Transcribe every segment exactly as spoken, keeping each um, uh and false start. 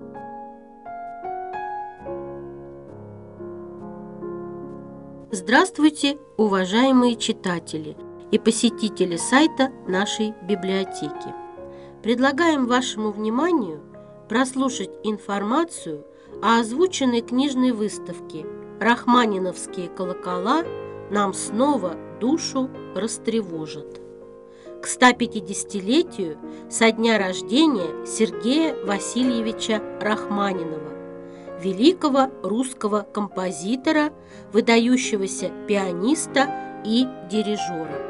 Здравствуйте, уважаемые читатели и посетители сайта нашей библиотеки. Предлагаем вашему вниманию прослушать информацию о озвученной книжной выставке «Рахманиновские колокола нам снова душу растревожат» к стопятидесятилетию со дня рождения Сергея Васильевича Рахманинова, великого русского композитора, выдающегося пианиста и дирижера.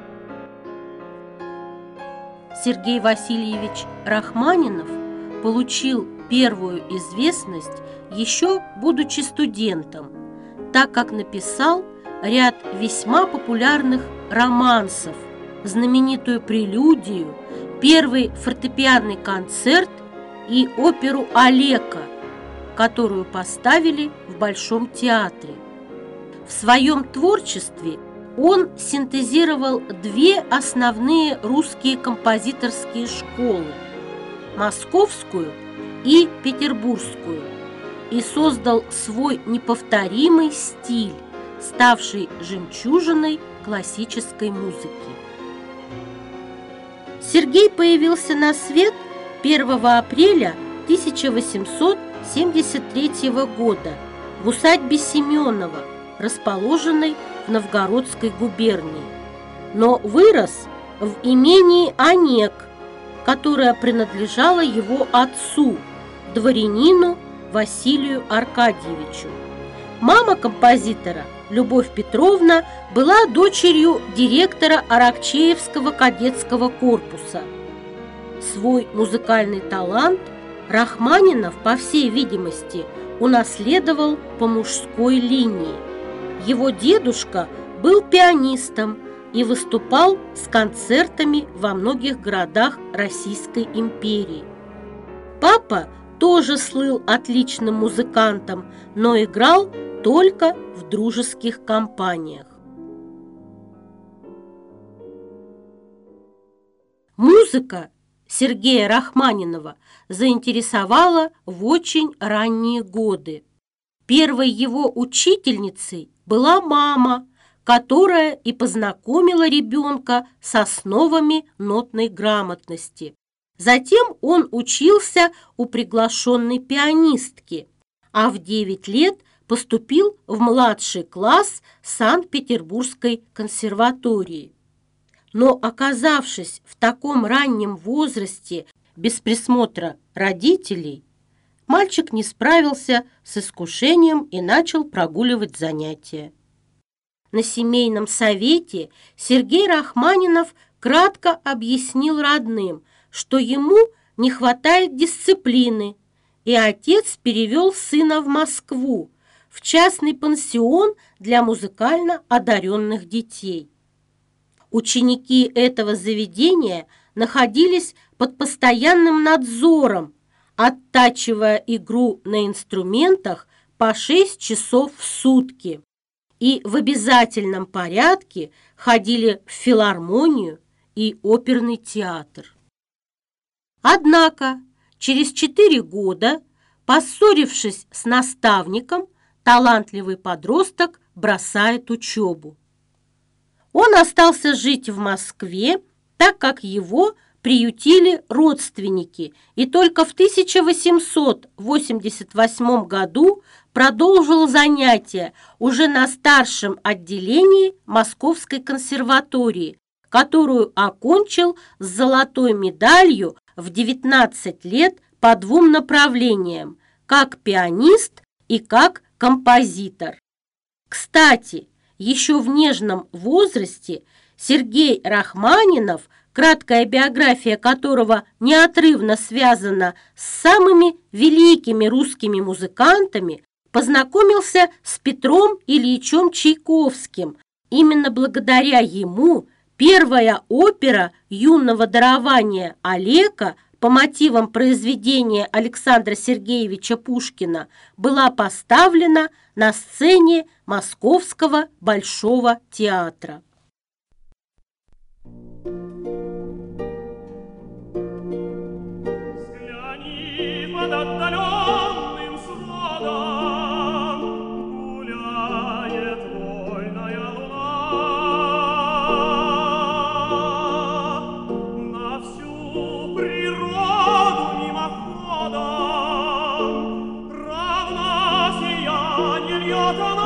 Сергей Васильевич Рахманинов получил первую известность еще будучи студентом, так как написал ряд весьма популярных романсов, знаменитую прелюдию, первый фортепианный концерт и оперу «Алеко», которую поставили в Большом театре. В своем творчестве он синтезировал две основные русские композиторские школы – московскую и петербургскую, и создал свой неповторимый стиль, ставший жемчужиной классической музыки. Сергей появился на свет первого апреля тысяча восемьсот семьдесят третьего года в усадьбе Семенова, расположенной в Новгородской губернии, но вырос в имении Онег, которое принадлежало его отцу, дворянину Василию Аркадьевичу. Мама композитора, Любовь Петровна, была дочерью директора Аракчеевского кадетского корпуса. Свой музыкальный талант Рахманинов, по всей видимости, унаследовал по мужской линии. Его дедушка был пианистом и выступал с концертами во многих городах Российской империи. Папа тоже слыл отличным музыкантом, но играл только в дружеских компаниях. Музыка Сергея Рахманинова заинтересовала в очень ранние годы. Первой его учительницей была мама, которая и познакомила ребенка с основами нотной грамотности. Затем он учился у приглашенной пианистки, а в девять лет поступил в младший класс Санкт-Петербургской консерватории. Но, оказавшись в таком раннем возрасте без присмотра родителей, мальчик не справился с искушением и начал прогуливать занятия. На семейном совете Сергей Рахманинов кратко объяснил родным, что ему не хватает дисциплины, и отец перевел сына в Москву, в частный пансион для музыкально одаренных детей. Ученики этого заведения находились под постоянным надзором, оттачивая игру на инструментах по шесть часов в сутки, и в обязательном порядке ходили в филармонию и оперный театр. Однако через четыре года, поссорившись с наставником, талантливый подросток бросает учебу. Он остался жить в Москве, так как его приютили родственники, и только в тысяча восемьсот восемьдесят восьмом году продолжил занятия уже на старшем отделении Московской консерватории, которую окончил с золотой медалью в девятнадцать лет по двум направлениям, как пианист и как композитор. Кстати, еще в нежном возрасте Сергей Рахманинов, краткая биография которого неотрывно связана с самыми великими русскими музыкантами, познакомился с Петром Ильичем Чайковским. Именно благодаря ему первая опера юного дарования «Алеко» по мотивам произведения Александра Сергеевича Пушкина была поставлена на сцене Московского Большого театра. Взгляни под отдаленным сводом гуляет вольная луна. На всю природу мимоходом равно сиянье льет она.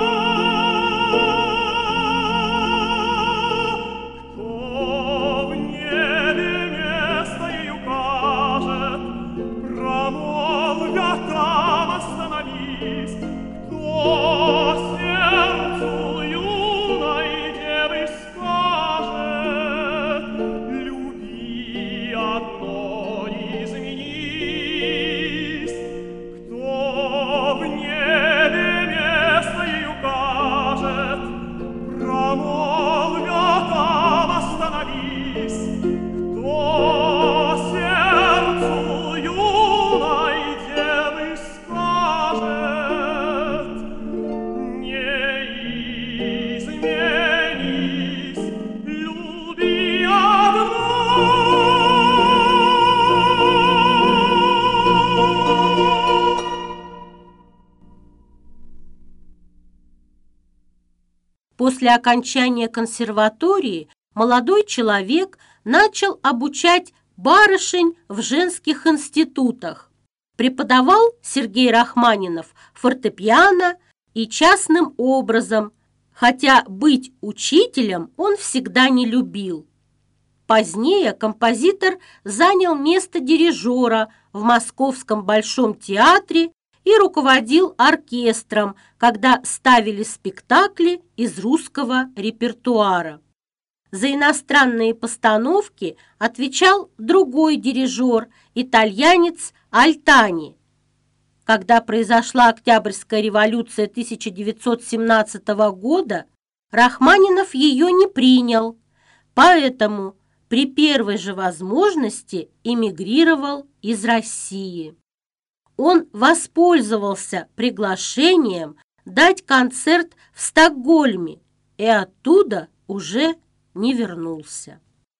После окончания консерватории молодой человек начал обучать барышень в женских институтах. Преподавал Сергей Рахманинов фортепиано и частным образом, хотя быть учителем он всегда не любил. Позднее композитор занял место дирижера в Московском Большом театре и руководил оркестром, когда ставили спектакли из русского репертуара. За иностранные постановки отвечал другой дирижер, итальянец Альтани. Когда произошла Октябрьская революция тысяча девятьсот семнадцатого года, Рахманинов ее не принял, поэтому при первой же возможности эмигрировал из России. Он воспользовался приглашением дать концерт в Стокгольме и оттуда уже не вернулся.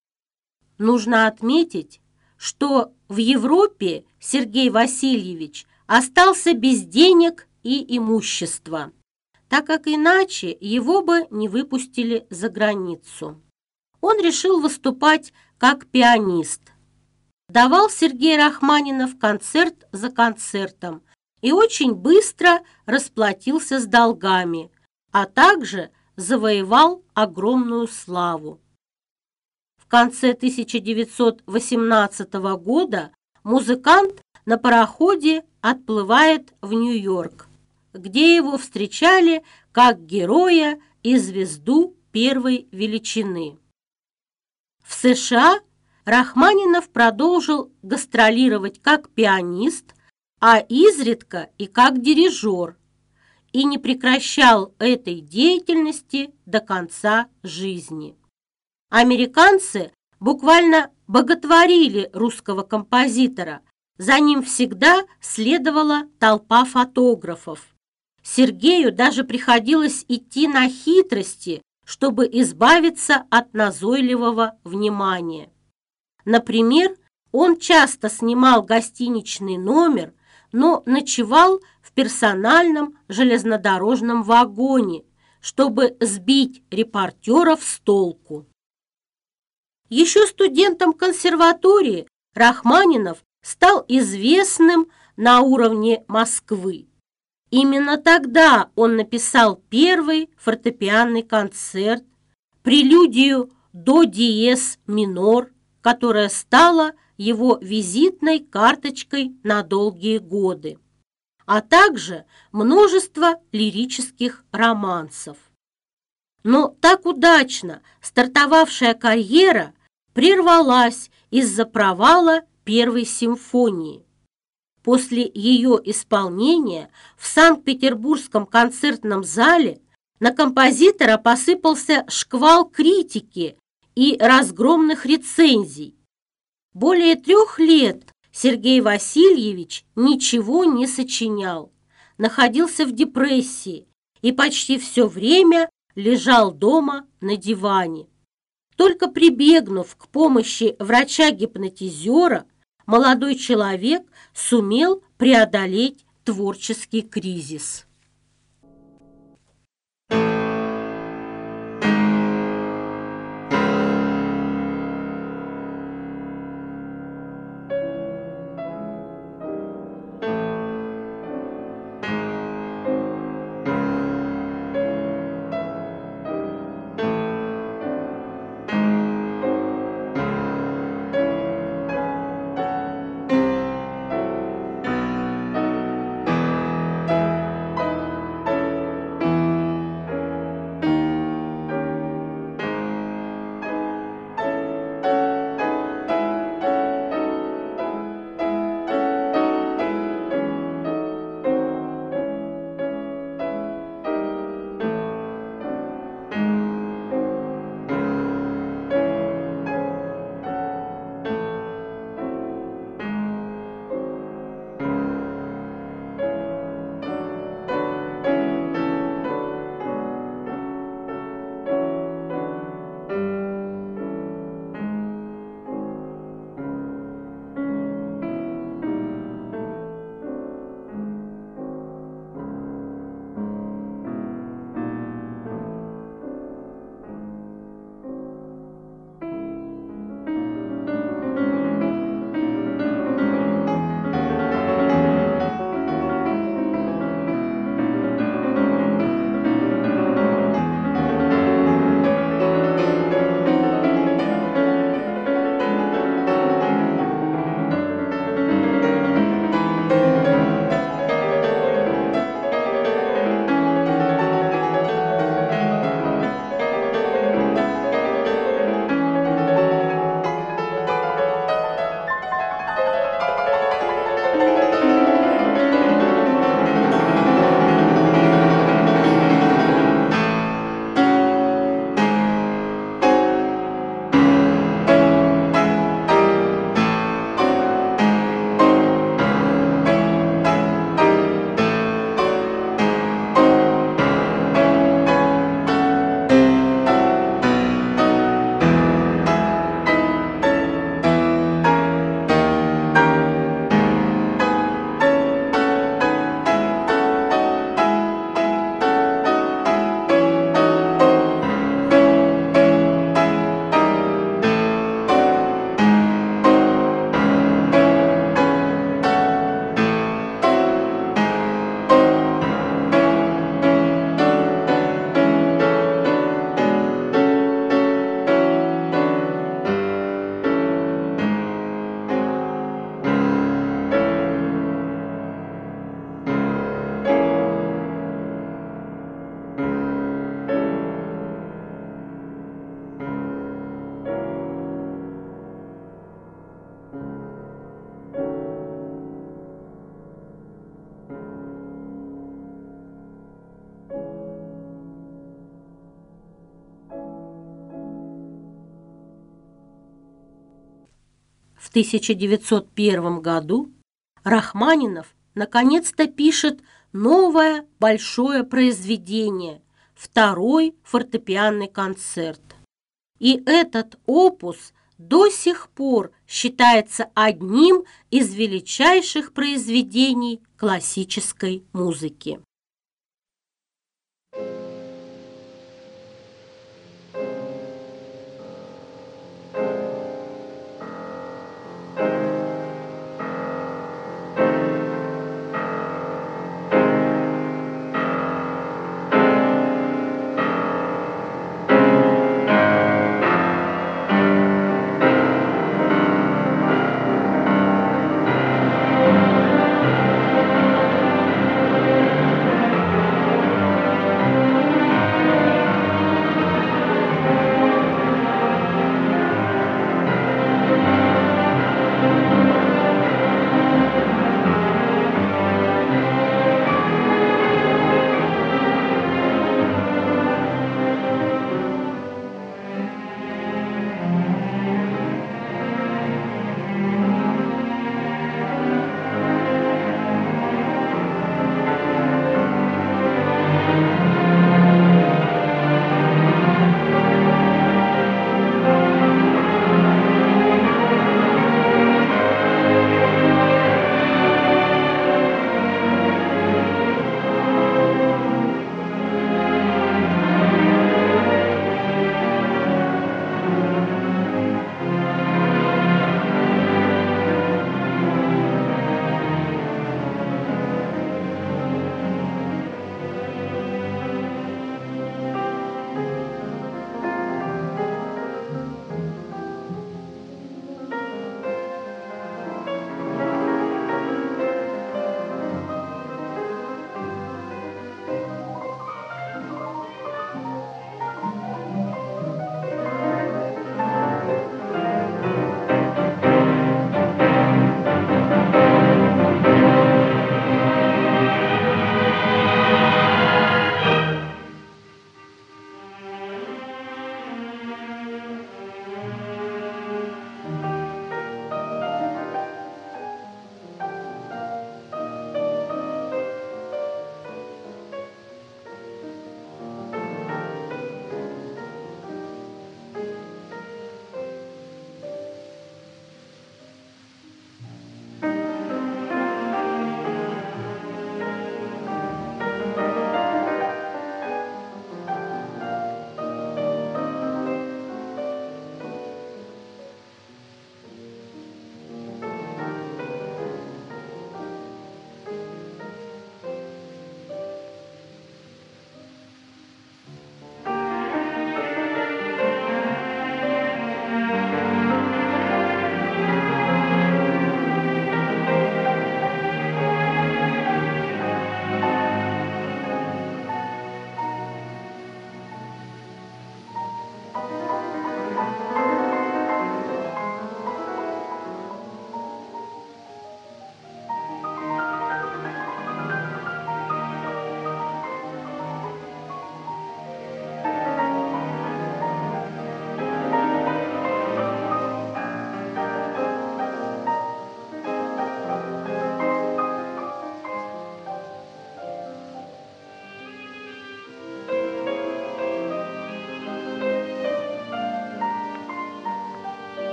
Нужно отметить, что в Европе Сергей Васильевич остался без денег и имущества, так как иначе его бы не выпустили за границу. Он решил выступать как пианист. Давал Сергей Рахманинов концерт за концертом и очень быстро расплатился с долгами, а также завоевал огромную славу. В конце тысяча девятьсот восемнадцатого года музыкант на пароходе отплывает в Нью-Йорк, где его встречали как героя и звезду первой величины. В США Рахманинов продолжил гастролировать как пианист, а изредка и как дирижер, и не прекращал этой деятельности до конца жизни. Американцы буквально боготворили русского композитора, за ним всегда следовала толпа фотографов. Сергею даже приходилось идти на хитрости, чтобы избавиться от назойливого внимания. Например, он часто снимал гостиничный номер, но ночевал в персональном железнодорожном вагоне, чтобы сбить репортеров с толку. Еще студентом консерватории Рахманинов стал известным на уровне Москвы. Именно тогда он написал первый фортепианный концерт, прелюдию до диез минор, которая стала его визитной карточкой на долгие годы, а также множество лирических романсов. Но так удачно стартовавшая карьера прервалась из-за провала первой симфонии. После ее исполнения в Санкт-Петербургском концертном зале на композитора посыпался шквал критики и разгромных рецензий. Более трех лет Сергей Васильевич ничего не сочинял, находился в депрессии и почти все время лежал дома на диване. Только прибегнув к помощи врача-гипнотизера, молодой человек сумел преодолеть творческий кризис. В тысяча девятьсот первом году Рахманинов наконец-то пишет новое большое произведение – второй фортепианный концерт. И этот опус до сих пор считается одним из величайших произведений классической музыки.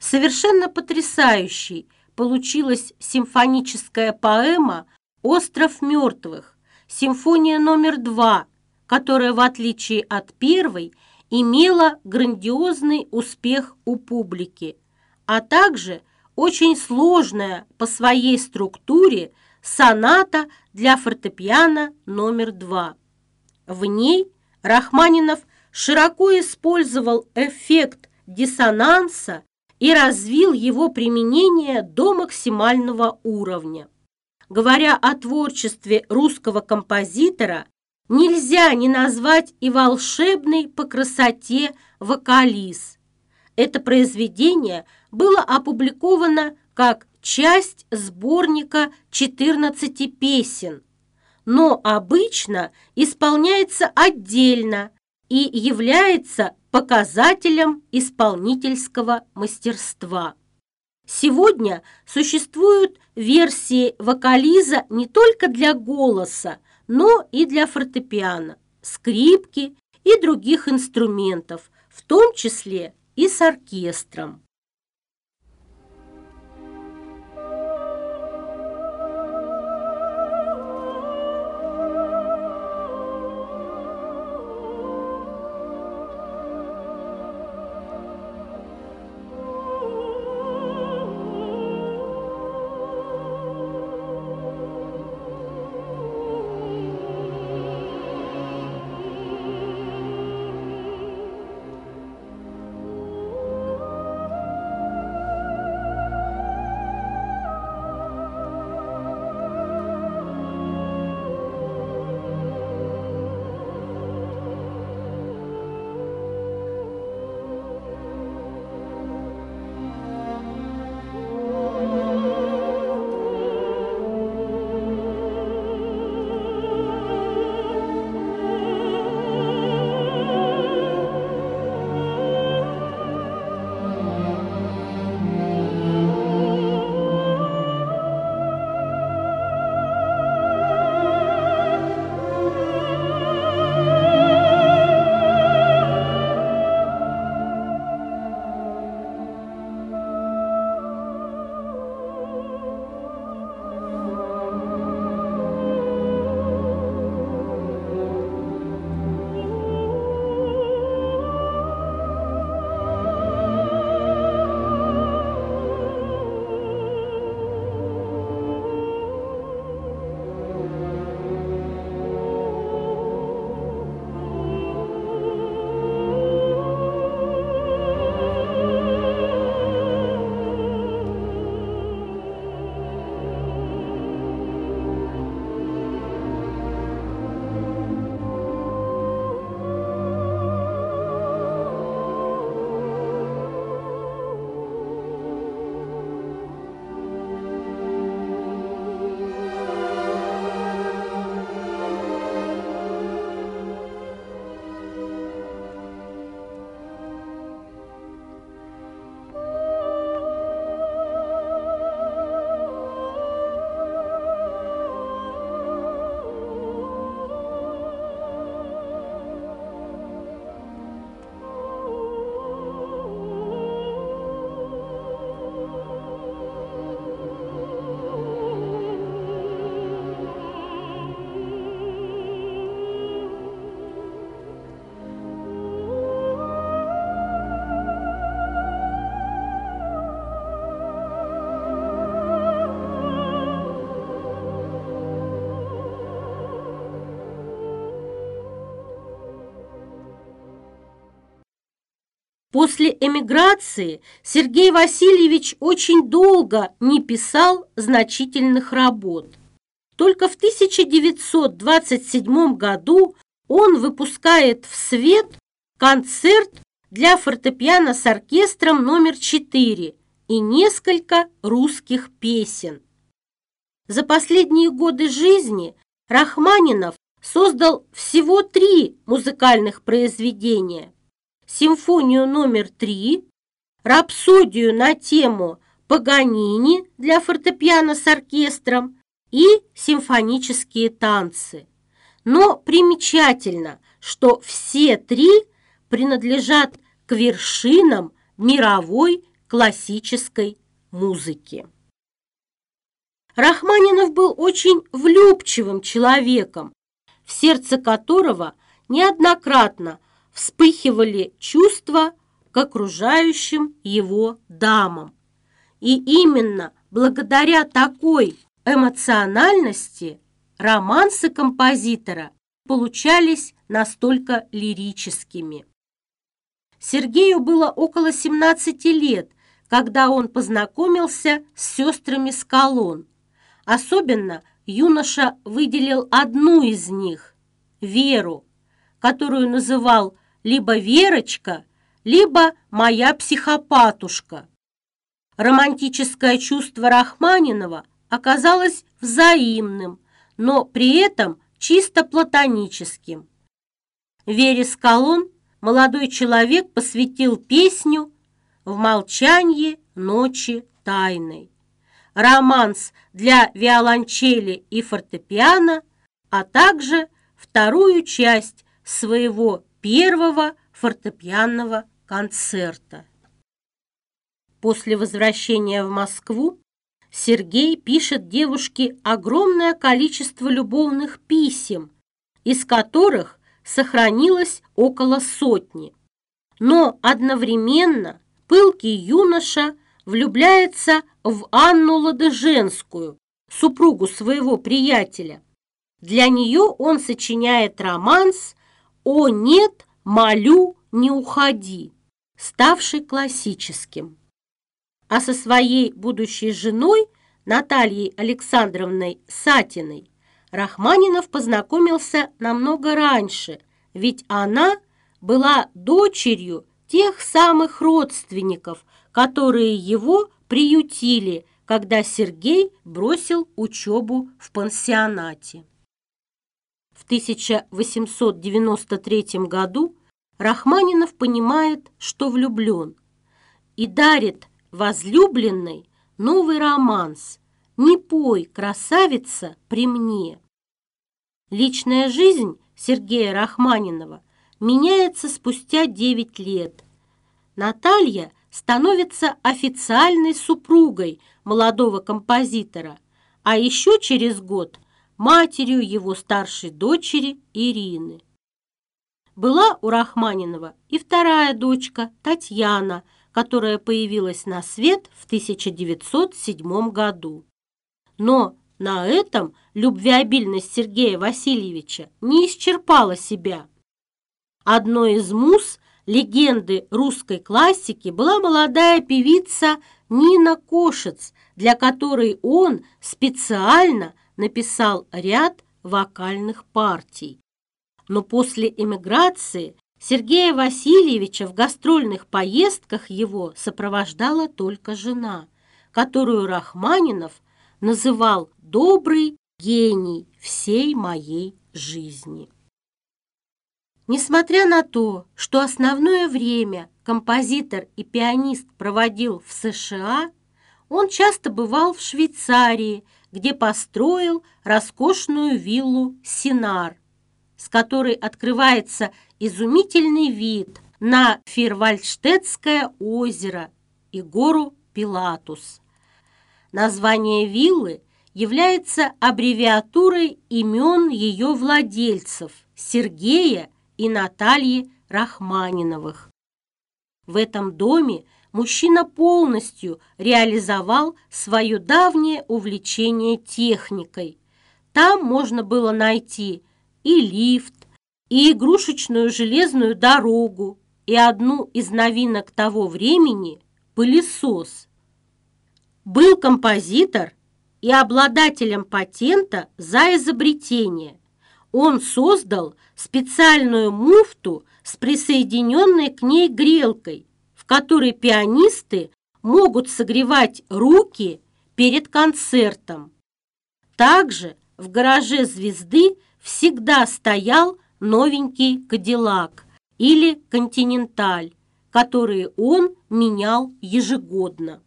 Совершенно потрясающей получилась симфоническая поэма «Остров мертвых», симфония номер два, которая, в отличие от первой, имела грандиозный успех у публики, а также очень сложная по своей структуре соната для фортепиано номер два. В ней Рахманинов широко использовал эффект диссонанса и развил его применение до максимального уровня. Говоря о творчестве русского композитора, нельзя не назвать и волшебный по красоте «Вокалис». Это произведение было опубликовано как часть сборника четырнадцати песен, но обычно исполняется отдельно и является показателем исполнительского мастерства. Сегодня существуют версии вокализа не только для голоса, но и для фортепиано, скрипки и других инструментов, в том числе и с оркестром. После эмиграции Сергей Васильевич очень долго не писал значительных работ. Только в тысяча девятьсот двадцать седьмом году он выпускает в свет концерт для фортепиано с оркестром номер четыре и несколько русских песен. За последние годы жизни Рахманинов создал всего три музыкальных произведения: симфонию номер три, рапсодию на тему Паганини для фортепиано с оркестром и симфонические танцы. Но примечательно, что все три принадлежат к вершинам мировой классической музыки. Рахманинов был очень влюбчивым человеком, в сердце которого неоднократно вспыхивали чувства к окружающим его дамам. И именно благодаря такой эмоциональности романсы композитора получались настолько лирическими. Сергею было около семнадцати лет, когда он познакомился с сестрами Скалон. Особенно юноша выделил одну из них – Веру, которую называл либо Верочка, либо моя психопатушка. Романтическое чувство Рахманинова оказалось взаимным, но при этом чисто платоническим. Вере Скалон молодой человек посвятил песню «В молчании ночи тайной», романс для виолончели и фортепиано, а также вторую часть своего первого фортепианного концерта. После возвращения в Москву Сергей пишет девушке огромное количество любовных писем, из которых сохранилось около сотни. Но одновременно пылкий юноша влюбляется в Анну Ладыженскую, супругу своего приятеля. Для нее он сочиняет романс «О нет, молю, не уходи», ставший классическим. А со своей будущей женой Натальей Александровной Сатиной Рахманинов познакомился намного раньше, ведь она была дочерью тех самых родственников, которые его приютили, когда Сергей бросил учебу в пансионате. В тысяча восемьсот девяносто третьем году Рахманинов понимает, что влюблен, и дарит возлюбленной новый романс «Не пой, красавица, при мне». Личная жизнь Сергея Рахманинова меняется спустя девять лет. Наталья становится официальной супругой молодого композитора, а еще через год матерью его старшей дочери Ирины. Была у Рахманинова и вторая дочка Татьяна, которая появилась на свет в тысяча девятьсот седьмом году. Но на этом любвеобильность Сергея Васильевича не исчерпала себя. Одной из муз легенды русской классики была молодая певица Нина Кошец, для которой он специально написал ряд вокальных партий. Но после эмиграции Сергея Васильевича в гастрольных поездках его сопровождала только жена, которую Рахманинов называл «добрый гений всей моей жизни». Несмотря на то, что основное время композитор и пианист проводил в США, он часто бывал в Швейцарии, где построил роскошную виллу «Синар», с которой открывается изумительный вид на Фирвальдштетское озеро и гору Пилатус. Название виллы является аббревиатурой имен ее владельцев Сергея и Натальи Рахманиновых. В этом доме мужчина полностью реализовал свое давнее увлечение техникой. Там можно было найти и лифт, и игрушечную железную дорогу, и одну из новинок того времени – пылесос. Был композитор и обладателем патента за изобретение. Он создал специальную муфту с присоединенной к ней грелкой, в которой пианисты могут согревать руки перед концертом. Также в гараже «Звезды» всегда стоял новенький «Кадиллак» или «Континенталь», которые он менял ежегодно.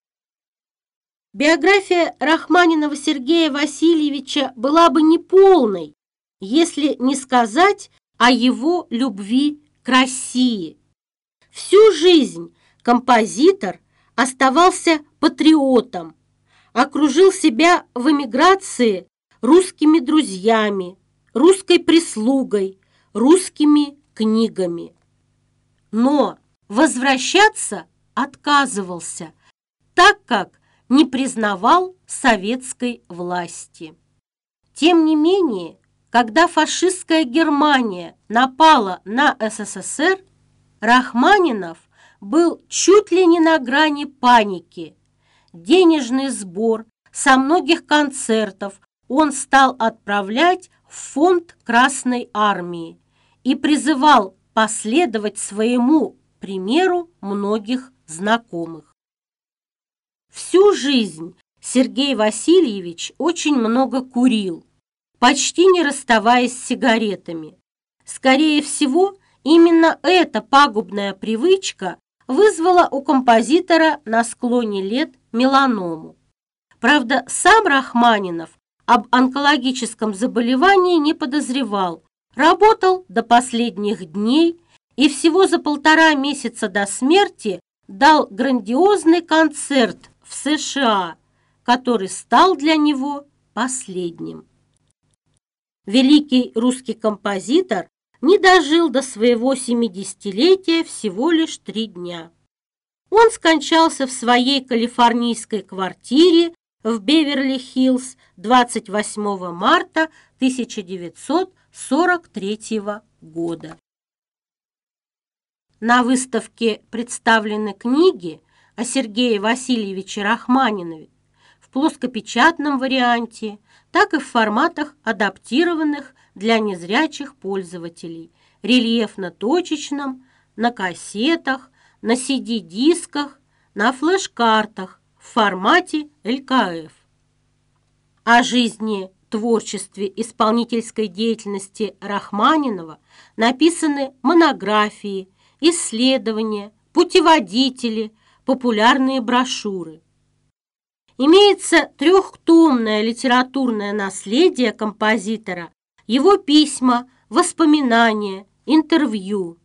Биография Рахманинова Сергея Васильевича была бы неполной, если не сказать о его любви к России. Всю жизнь композитор оставался патриотом, окружил себя в эмиграции русскими друзьями, русской прислугой, русскими книгами. Но возвращаться отказывался, так как не признавал советской власти. Тем не менее, когда фашистская Германия напала на СССР, Рахманинов был чуть ли не на грани паники. Денежный сбор со многих концертов он стал отправлять в фонд Красной Армии и призывал последовать своему примеру многих знакомых. Всю жизнь Сергей Васильевич очень много курил, почти не расставаясь с сигаретами. Скорее всего, именно эта пагубная привычка вызвала у композитора на склоне лет меланому. Правда, сам Рахманинов об онкологическом заболевании не подозревал, работал до последних дней и всего за полтора месяца до смерти дал грандиозный концерт в США, который стал для него последним. Великий русский композитор не дожил до своего семидесятилетия всего лишь три дня. Он скончался в своей калифорнийской квартире в Беверли-Хиллз двадцать восьмого марта тысяча девятьсот сорок третьего года. На выставке представлены книги о Сергее Васильевиче Рахманинове в плоскопечатном варианте, так и в форматах, адаптированных для незрячих пользователей, рельефно-точечном, на кассетах, на си ди-дисках, на флеш-картах в формате эл ка эф. О жизни, творчестве, исполнительской деятельности Рахманинова написаны монографии, исследования, путеводители, популярные брошюры. Имеется трехтомное литературное наследие композитора, его письма, воспоминания, интервью.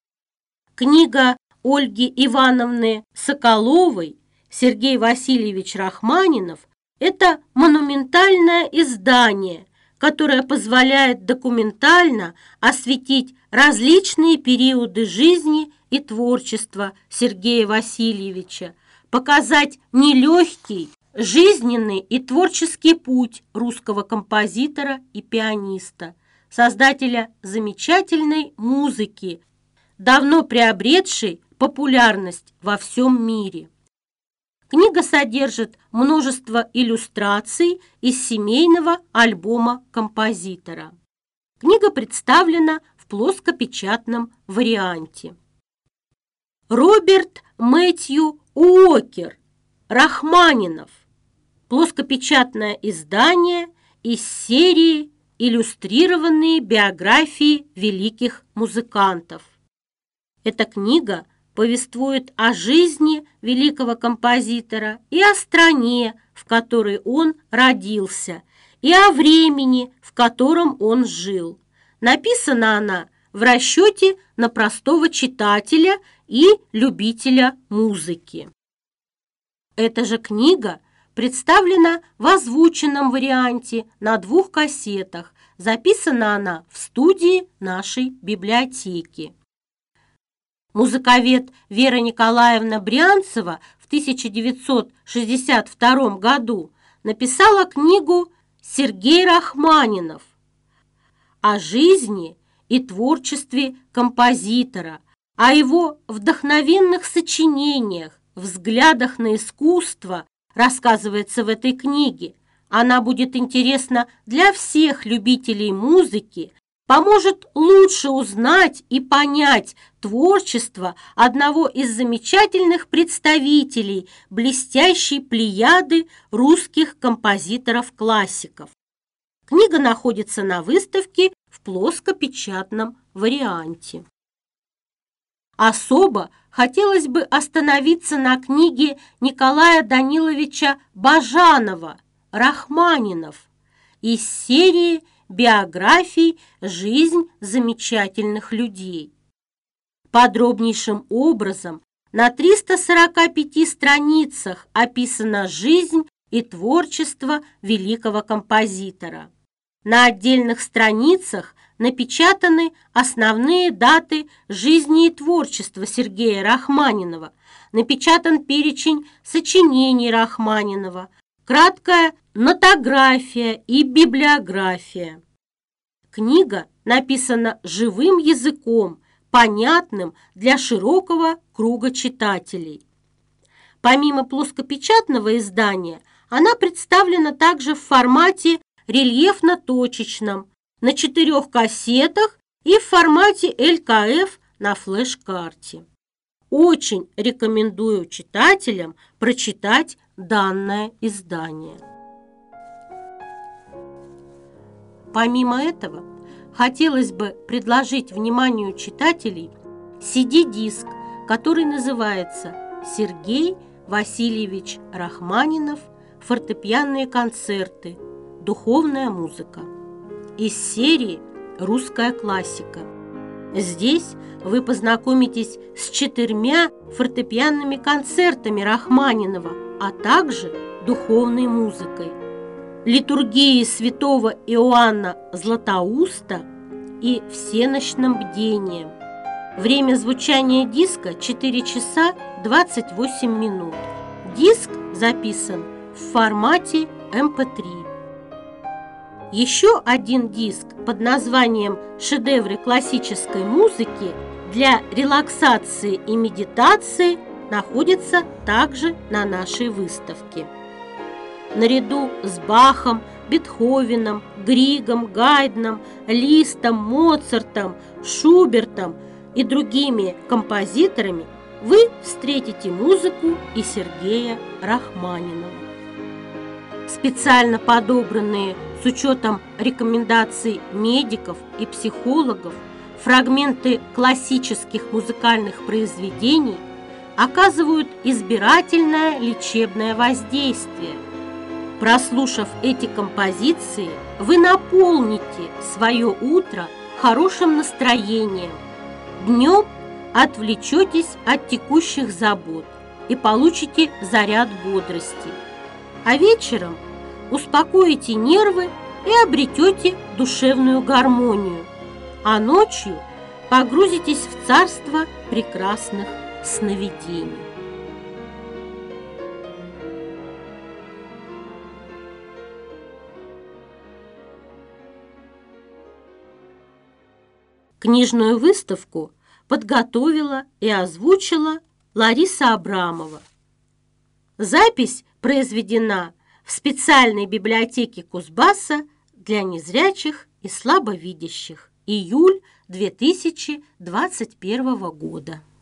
Книга Ольги Ивановны Соколовой «Сергей Васильевич Рахманинов» – это монументальное издание, которое позволяет документально осветить различные периоды жизни и творчества Сергея Васильевича, показать нелегкий, жизненный и творческий путь русского композитора и пианиста, создателя замечательной музыки, давно приобретшей популярность во всем мире. Книга содержит множество иллюстраций из семейного альбома композитора. Книга представлена в плоскопечатном варианте. Роберт Мэтью Уокер, Рахманинов. Плоскопечатное издание из серии «Иллюстрированные биографии великих музыкантов». Эта книга повествует о жизни великого композитора и о стране, в которой он родился, и о времени, в котором он жил. Написана она в расчете на простого читателя и любителя музыки. Эта же книга представлена в озвученном варианте на двух кассетах. Записана она в студии нашей библиотеки. Музыковед Вера Николаевна Брянцева в тысяча девятьсот шестьдесят втором году написала книгу «Сергей Рахманинов» о жизни и творчестве композитора, о его вдохновенных сочинениях, взглядах на искусство, рассказывается в этой книге. Она будет интересна для всех любителей музыки, поможет лучше узнать и понять творчество одного из замечательных представителей блестящей плеяды русских композиторов-классиков. Книга находится на выставке в плоскопечатном варианте. Особо хотелось бы остановиться на книге Николая Даниловича Бажанова «Рахманинов» из серии биографий «Жизнь замечательных людей». Подробнейшим образом На триста сорока пяти страницах описана жизнь и творчество великого композитора. На отдельных страницах напечатаны основные даты жизни и творчества Сергея Рахманинова, напечатан перечень сочинений Рахманинова, краткая нотография и библиография. Книга написана живым языком, понятным для широкого круга читателей. Помимо плоскопечатного издания, она представлена также в формате рельефно-точечном, на четырех кассетах и в формате эл ка эф на флеш-карте. Очень рекомендую читателям прочитать данное издание. Помимо этого, хотелось бы предложить вниманию читателей си ди-диск, который называется «Сергей Васильевич Рахманинов. Фортепианные концерты. Духовная музыка» из серии «Русская классика». Здесь вы познакомитесь с четырьмя фортепианными концертами Рахманинова, а также духовной музыкой, литургией святого Иоанна Златоуста и всенощным бдением. Время звучания диска четыре часа двадцать восемь минут. Диск записан в формате эм пэ три. Еще один диск под названием «Шедевры классической музыки» для релаксации и медитации находится также на нашей выставке. Наряду с Бахом, Бетховеном, Григом, Гайдном, Листом, Моцартом, Шубертом и другими композиторами вы встретите музыку и Сергея Рахманинова. Специально подобранные с учетом рекомендаций медиков и психологов фрагменты классических музыкальных произведений оказывают избирательное лечебное воздействие. Прослушав эти композиции, вы наполните свое утро хорошим настроением. Днем отвлечетесь от текущих забот и получите заряд бодрости. А вечером успокоите нервы и обретете душевную гармонию. А ночью погрузитесь в царство прекрасных сновидений. Книжную выставку подготовила и озвучила Лариса Абрамова. Запись произведена в специальной библиотеке Кузбасса для незрячих и слабовидящих. Июль две тысячи двадцать первого года.